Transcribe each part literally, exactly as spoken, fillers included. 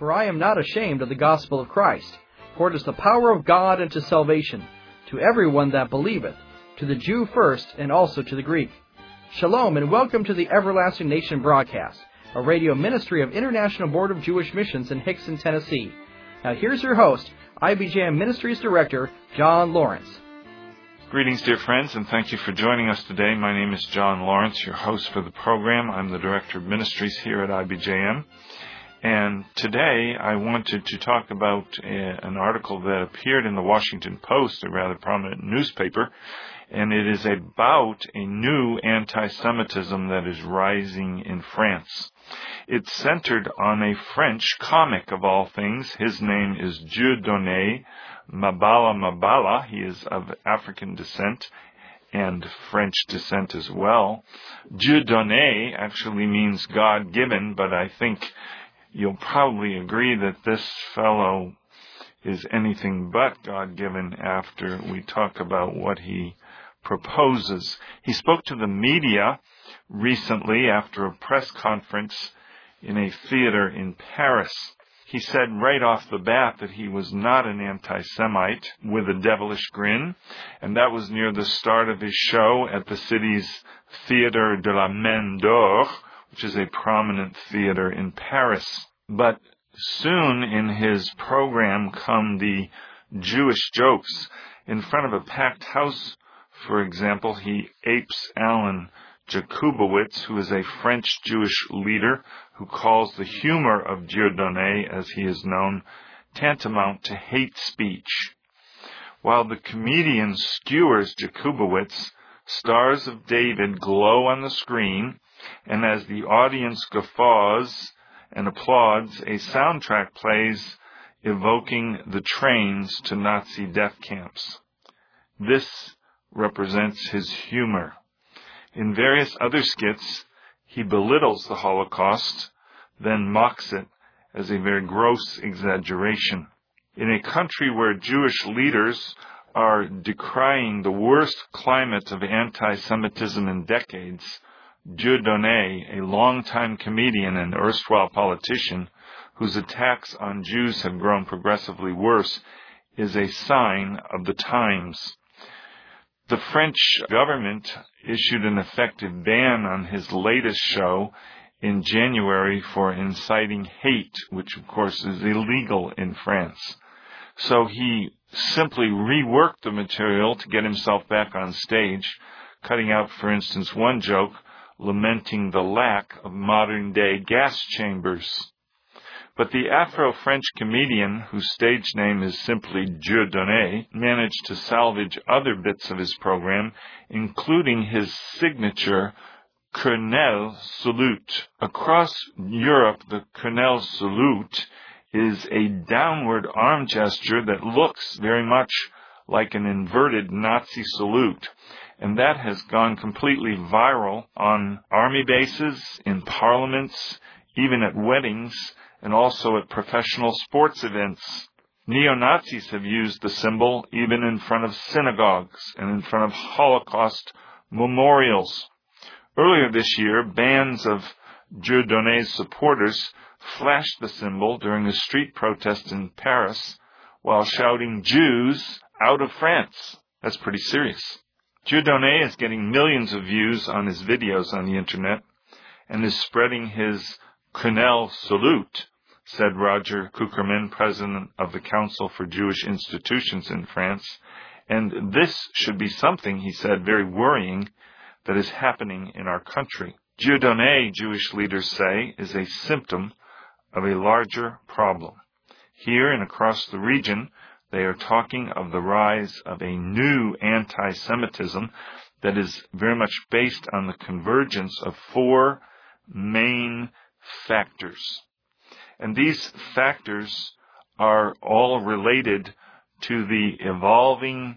For I am not ashamed of the gospel of Christ, for it is the power of God unto salvation, to everyone that believeth, to the Jew first, and also to the Greek. Shalom, and welcome to the Everlasting Nation broadcast, a radio ministry of International Board of Jewish Missions in Hickson, Tennessee. Now here's your host, I B J M Ministries Director, John Lawrence. Greetings, dear friends, and thank you for joining us today. My name is John Lawrence, your host for the program. I'm the Director of Ministries here at I B J M. And today I wanted to talk about a, an article that appeared in the Washington Post, a rather prominent newspaper, and it is about a new anti-Semitism that is rising in France. It's centered on a French comic of all things. His name is Dieudonné Mabala Mabala. He is of African descent and French descent as well. Dieudonné actually means God-given, but I think you'll probably agree that this fellow is anything but God-given after we talk about what he proposes. He spoke to the media recently after a press conference in a theater in Paris. He said right off the bat that he was not an anti-Semite, with a devilish grin, and that was near the start of his show at the city's Théâtre de la Main d'Or, which is a prominent theater in Paris. But soon in his program come the Jewish jokes. In front of a packed house, for example, he apes Alan Jakubowicz, who is a French Jewish leader who calls the humor of Dieudonné, as he is known, tantamount to hate speech. While the comedian skewers Jakubowicz, stars of David glow on the screen, and as the audience guffaws and applauds, a soundtrack plays evoking the trains to Nazi death camps. This represents his humor. In various other skits, he belittles the Holocaust, then mocks it as a very gross exaggeration. In a country where Jewish leaders are decrying the worst climate of anti-Semitism in decades, Dieudonné, a longtime comedian and erstwhile politician, whose attacks on Jews have grown progressively worse, is a sign of the times. The French government issued an effective ban on his latest show in January for inciting hate, which of course is illegal in France. So he simply reworked the material to get himself back on stage, cutting out, for instance, one joke lamenting the lack of modern-day gas chambers. But the Afro-French comedian, whose stage name is simply Dieudonné, managed to salvage other bits of his program, including his signature Colonel Salute. Across Europe, the Colonel Salute is a downward arm gesture that looks very much like an inverted Nazi salute. And that has gone completely viral on army bases, in parliaments, even at weddings, and also at professional sports events. Neo-Nazis have used the symbol even in front of synagogues and in front of Holocaust memorials. Earlier this year, bands of Dieudonné's supporters flashed the symbol during a street protest in Paris while shouting, "Jews out of France." That's pretty serious. Dieudonné is getting millions of views on his videos on the internet and is spreading his Colonel Salute, said Roger Kuckerman, president of the Council for Jewish Institutions in France. And this should be something, he said, very worrying, that is happening in our country. Dieudonné, Jewish leaders say, is a symptom of a larger problem. Here and across the region, they are talking of the rise of a new anti-Semitism that is very much based on the convergence of four main factors. And these factors are all related to the evolving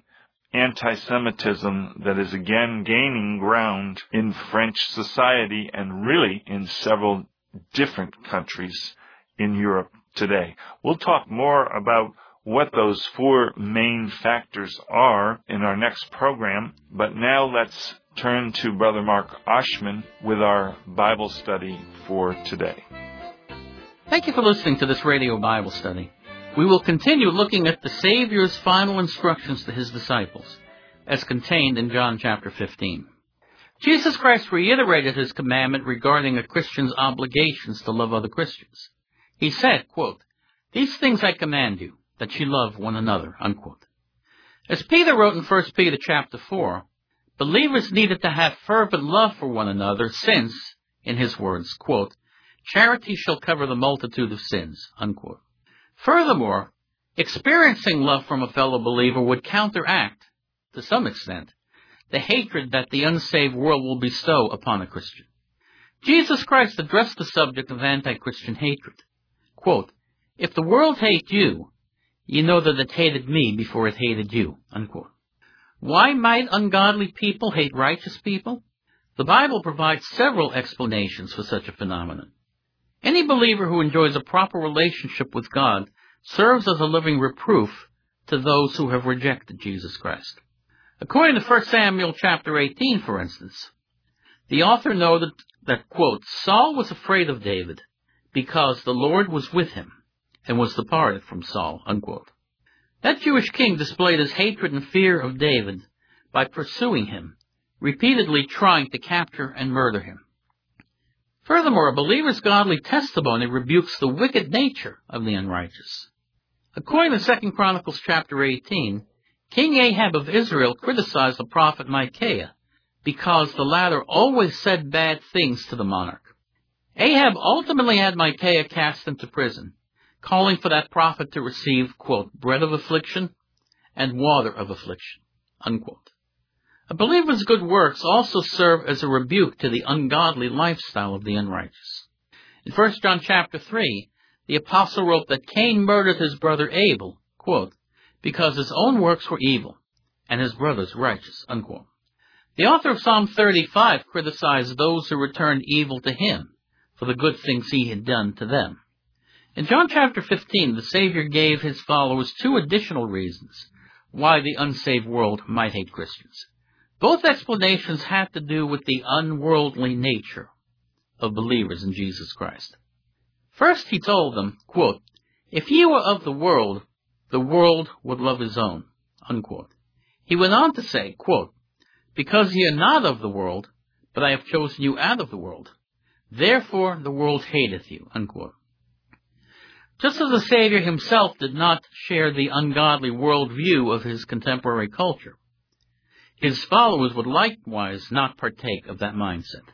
anti-Semitism that is again gaining ground in French society and really in several different countries in Europe today. We'll talk more about what those four main factors are in our next program, but now let's turn to Brother Mark Oshman with our Bible study for today. Thank you for listening to this radio Bible study. We will continue looking at the Savior's final instructions to his disciples, as contained in John chapter fifteen. Jesus Christ reiterated his commandment regarding a Christian's obligations to love other Christians. He said, quote, "These things I command you, that ye love one another," unquote. As Peter wrote in First Peter chapter four, believers needed to have fervent love for one another since, in his words, quote, "Charity shall cover the multitude of sins," unquote. Furthermore, experiencing love from a fellow believer would counteract, to some extent, the hatred that the unsaved world will bestow upon a Christian. Jesus Christ addressed the subject of anti-Christian hatred. Quote, "If the world hate you, ye know that it hated me before it hated you," unquote. Why might ungodly people hate righteous people? The Bible provides several explanations for such a phenomenon. Any believer who enjoys a proper relationship with God serves as a living reproof to those who have rejected Jesus Christ. According to First Samuel chapter eighteen, for instance, the author noted that, quote, "Saul was afraid of David because the Lord was with him and was departed from Saul," unquote. That Jewish king displayed his hatred and fear of David by pursuing him, repeatedly trying to capture and murder him. Furthermore, a believer's godly testimony rebukes the wicked nature of the unrighteous. According to Second Chronicles chapter eighteen, King Ahab of Israel criticized the prophet Micaiah because the latter always said bad things to the monarch. Ahab ultimately had Micaiah cast into prison, calling for that prophet to receive, quote, "bread of affliction and water of affliction," unquote. A believer's good works also serve as a rebuke to the ungodly lifestyle of the unrighteous. In First John chapter three, the apostle wrote that Cain murdered his brother Abel, quote, "because his own works were evil and his brother's righteous," unquote. The author of Psalm thirty-five criticized those who returned evil to him for the good things he had done to them. In John chapter fifteen, the Savior gave his followers two additional reasons why the unsaved world might hate Christians. Both explanations had to do with the unworldly nature of believers in Jesus Christ. First, he told them, quote, "If ye were of the world, the world would love his own," unquote. He went on to say, quote, "Because ye are not of the world, but I have chosen you out of the world, therefore the world hateth you," unquote. Just as the Savior himself did not share the ungodly worldview of his contemporary culture, his followers would likewise not partake of that mindset.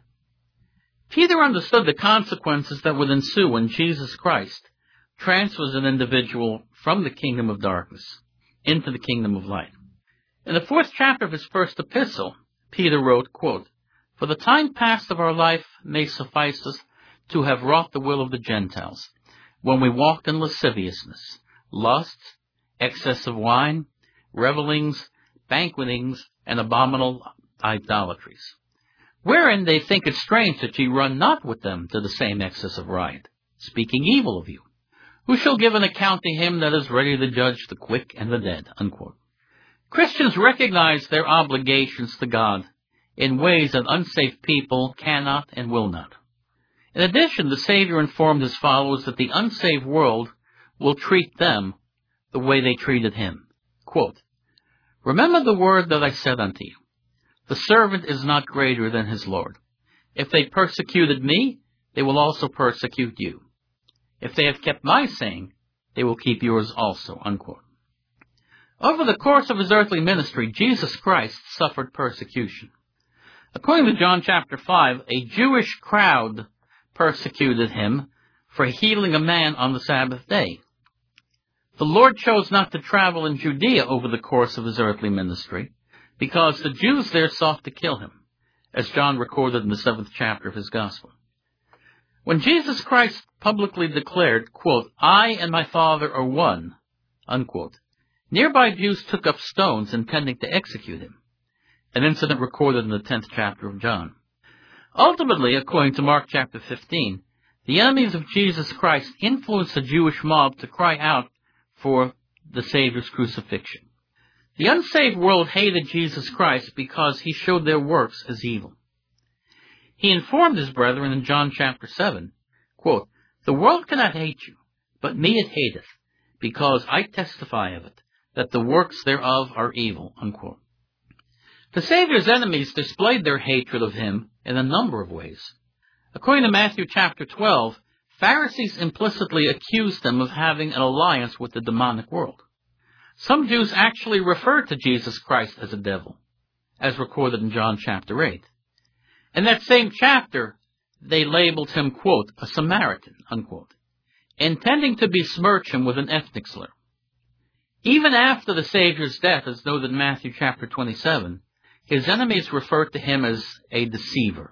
Peter understood the consequences that would ensue when Jesus Christ transfers an individual from the kingdom of darkness into the kingdom of light. In the fourth chapter of his first epistle, Peter wrote, quote, "For the time past of our life may suffice us to have wrought the will of the Gentiles, when we walked in lasciviousness, lusts, excess of wine, revellings, banquetings, and abominable idolatries, wherein they think it strange that ye run not with them to the same excess of riot, speaking evil of you. Who shall give an account to him that is ready to judge the quick and the dead?" Unquote. Christians recognize their obligations to God in ways that unsaved people cannot and will not. In addition, the Savior informed his followers that the unsaved world will treat them the way they treated him. Quote, "Remember the word that I said unto you. The servant is not greater than his Lord. If they persecuted me, they will also persecute you. If they have kept my saying, they will keep yours also," unquote. Over the course of his earthly ministry, Jesus Christ suffered persecution. According to John chapter five, a Jewish crowd persecuted him for healing a man on the Sabbath day. The Lord chose not to travel in Judea over the course of his earthly ministry because the Jews there sought to kill him, as John recorded in the seventh chapter of his gospel. When Jesus Christ publicly declared, quote, "I and my Father are one," unquote, nearby Jews took up stones intending to execute him, an incident recorded in the tenth chapter of John. Ultimately, according to Mark chapter fifteen, the enemies of Jesus Christ influenced the Jewish mob to cry out for the Savior's crucifixion. The unsaved world hated Jesus Christ because he showed their works as evil. He informed his brethren in John chapter seven, quote, The world cannot hate you, but me it hateth, because I testify of it, that the works thereof are evil." Unquote. The Savior's enemies displayed their hatred of him in a number of ways. According to Matthew chapter twelve, Pharisees implicitly accused him of having an alliance with the demonic world. Some Jews actually referred to Jesus Christ as a devil, as recorded in John chapter eight. In that same chapter, they labeled him, quote, "a Samaritan," unquote, intending to besmirch him with an ethnic slur. Even after the Savior's death, as noted in Matthew chapter twenty-seven, his enemies referred to him as a deceiver.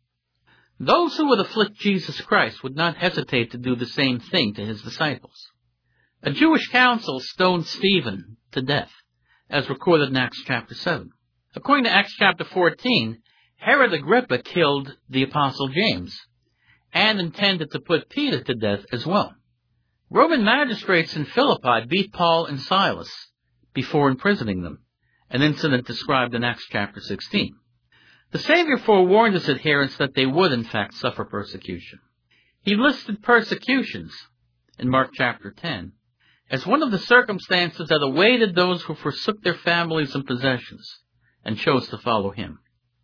Those who would afflict Jesus Christ would not hesitate to do the same thing to his disciples. A Jewish council stoned Stephen to death, as recorded in Acts chapter seven. According to Acts chapter fourteen, Herod Agrippa killed the apostle James, and intended to put Peter to death as well. Roman magistrates in Philippi beat Paul and Silas before imprisoning them, an incident described in Acts chapter sixteen. The Savior forewarned his adherents that they would, in fact, suffer persecution. He listed persecutions in Mark chapter ten as one of the circumstances that awaited those who forsook their families and possessions and chose to follow him.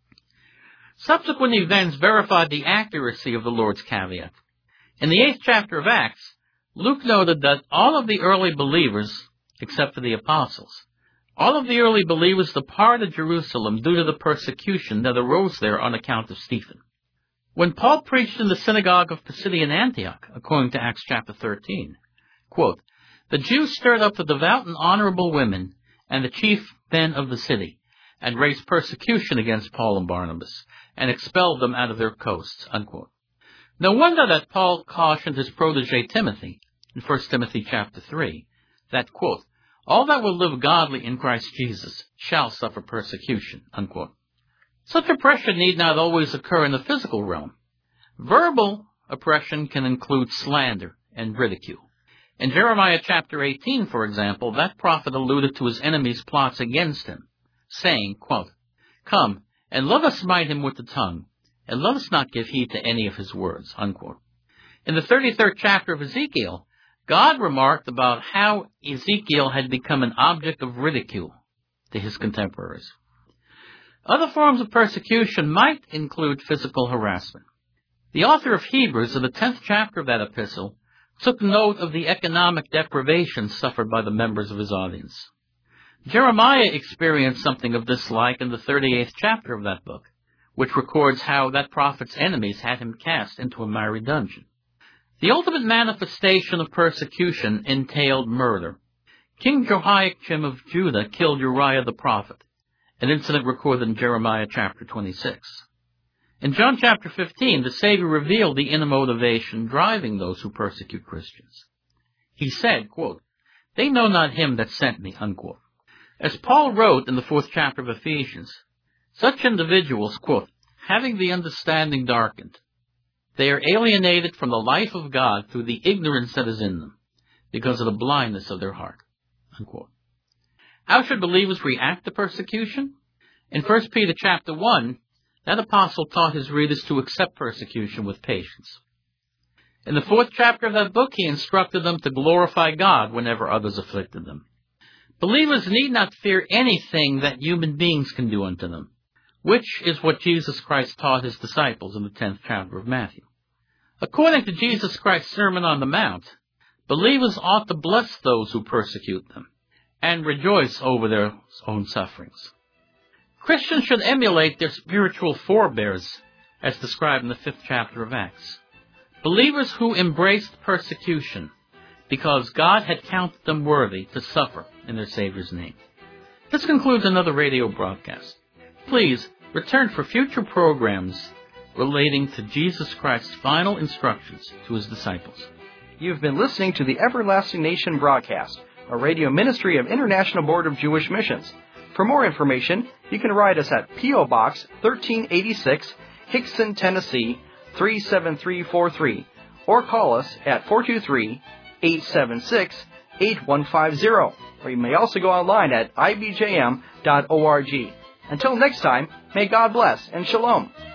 Subsequent events verified the accuracy of the Lord's caveat. In the eighth chapter of Acts, Luke noted that all of the early believers, except for the apostles, all of the early believers departed Jerusalem due to the persecution that arose there on account of Stephen. When Paul preached in the synagogue of Pisidian Antioch, according to Acts chapter thirteen, quote, "The Jews stirred up the devout and honorable women and the chief men of the city, and raised persecution against Paul and Barnabas, and expelled them out of their coasts." Unquote. No wonder that Paul cautioned his protege Timothy in First Timothy chapter three that, quote, "all that will live godly in Christ Jesus shall suffer persecution." Unquote. Such oppression need not always occur in the physical realm. Verbal oppression can include slander and ridicule. In Jeremiah chapter eighteen, for example, that prophet alluded to his enemies' plots against him, saying, quote, "Come, and let us smite him with the tongue, and let us not give heed to any of his words." Unquote. In the thirty-third chapter of Ezekiel, God remarked about how Ezekiel had become an object of ridicule to his contemporaries. Other forms of persecution might include physical harassment. The author of Hebrews, in the tenth chapter of that epistle, took note of the economic deprivation suffered by the members of his audience. Jeremiah experienced something of this like in the thirty-eighth chapter of that book, which records how that prophet's enemies had him cast into a miry dungeon. The ultimate manifestation of persecution entailed murder. King Jehoiakim of Judah killed Uriah the prophet, an incident recorded in Jeremiah chapter twenty-six. In John chapter fifteen, the Savior revealed the inner motivation driving those who persecute Christians. He said, quote, "They know not him that sent me," unquote. As Paul wrote in the fourth chapter of Ephesians, such individuals, quote, "having the understanding darkened, they are alienated from the life of God through the ignorance that is in them, because of the blindness of their heart." Unquote. How should believers react to persecution? In First Peter chapter one, that apostle taught his readers to accept persecution with patience. In the fourth chapter of that book, he instructed them to glorify God whenever others afflicted them. Believers need not fear anything that human beings can do unto them, which is what Jesus Christ taught his disciples in the tenth chapter of Matthew. According to Jesus Christ's Sermon on the Mount, believers ought to bless those who persecute them and rejoice over their own sufferings. Christians should emulate their spiritual forebears, as described in the fifth chapter of Acts. Believers who embraced persecution because God had counted them worthy to suffer in their Savior's name. This concludes another radio broadcast. Please return for future programs relating to Jesus Christ's final instructions to his disciples. You've been listening to the Everlasting Nation broadcast, a radio ministry of International Board of Jewish Missions. For more information, you can write us at P O Box thirteen eighty-six, Hickson, Tennessee three seven three four three, or call us at four two three, eight seven six, eight one five zero, or you may also go online at I B J M dot org. Until next time, may God bless and shalom.